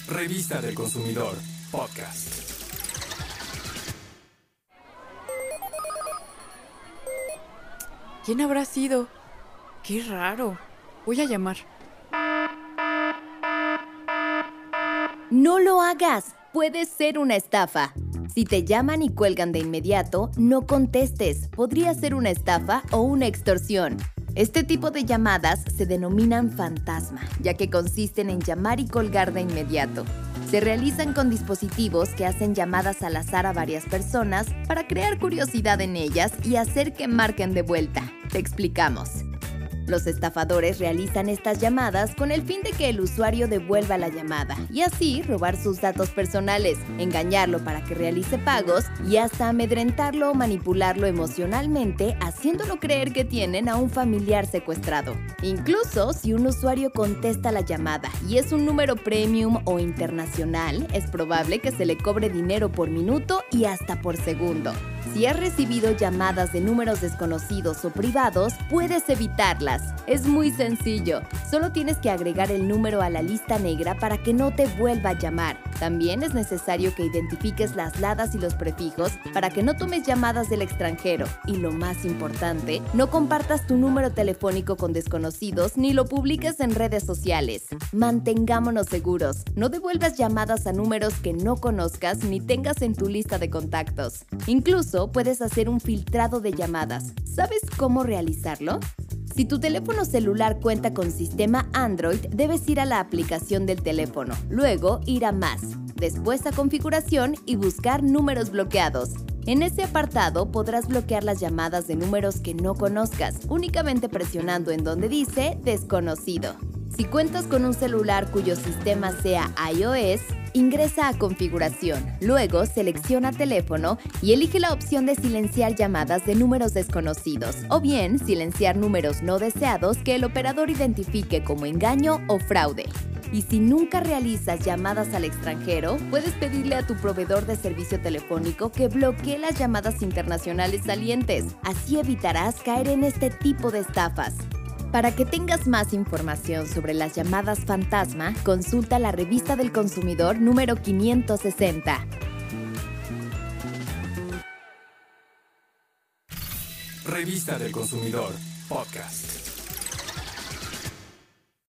Revista del Consumidor, podcast. ¿Quién habrá sido? Qué raro. Voy a llamar. No lo hagas, puede ser una estafa. Si te llaman y cuelgan de inmediato, no contestes. Podría ser una estafa o una extorsión. Este tipo de llamadas se denominan fantasma, ya que consisten en llamar y colgar de inmediato. Se realizan con dispositivos que hacen llamadas al azar a varias personas para crear curiosidad en ellas y hacer que marquen de vuelta. Te explicamos. Los estafadores realizan estas llamadas con el fin de que el usuario devuelva la llamada y así robar sus datos personales, engañarlo para que realice pagos y hasta amedrentarlo o manipularlo emocionalmente, haciéndolo creer que tienen a un familiar secuestrado. Incluso si un usuario contesta la llamada y es un número premium o internacional, es probable que se le cobre dinero por minuto y hasta por segundo. Si has recibido llamadas de números desconocidos o privados, puedes evitarlas. Es muy sencillo. Solo tienes que agregar el número a la lista negra para que no te vuelva a llamar. También es necesario que identifiques las ladas y los prefijos para que no tomes llamadas del extranjero. Y lo más importante, no compartas tu número telefónico con desconocidos ni lo publiques en redes sociales. Mantengámonos seguros. No devuelvas llamadas a números que no conozcas ni tengas en tu lista de contactos. Incluso puedes hacer un filtrado de llamadas. ¿Sabes cómo realizarlo? Si tu teléfono celular cuenta con sistema Android, debes ir a la aplicación del teléfono, luego ir a Más, después a Configuración y buscar números bloqueados. En ese apartado podrás bloquear las llamadas de números que no conozcas, únicamente presionando en donde dice Desconocido. Si cuentas con un celular cuyo sistema sea iOS, ingresa a Configuración, luego selecciona Teléfono y elige la opción de silenciar llamadas de números desconocidos o bien silenciar números no deseados que el operador identifique como engaño o fraude. Y si nunca realizas llamadas al extranjero, puedes pedirle a tu proveedor de servicio telefónico que bloquee las llamadas internacionales salientes. Así evitarás caer en este tipo de estafas. Para que tengas más información sobre las llamadas fantasma, consulta la Revista del Consumidor número 560. Revista del Consumidor, podcast.